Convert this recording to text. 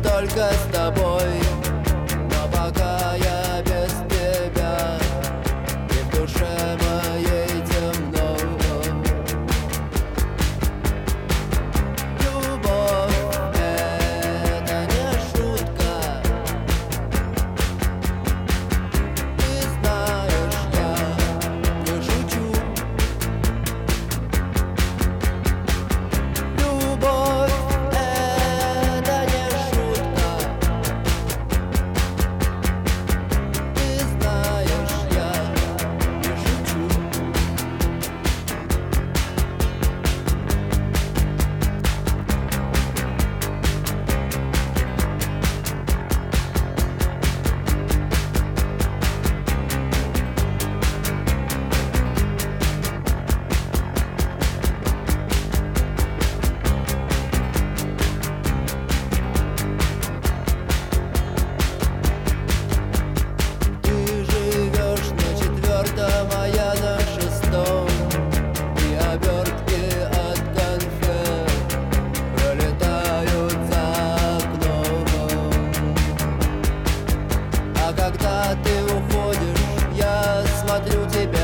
только с тобой. Но пока я без тебя, и в душе моей темно. Любовь — это не шутка. Ты знаешь, я не шучу. Любовь — это не шутка. Ты знаешь, я не шучу. Ты живешь на четвертом, а я на шестом, и обертки от конфет пролетают за окном. А когда ты уходишь, я смотрю тебя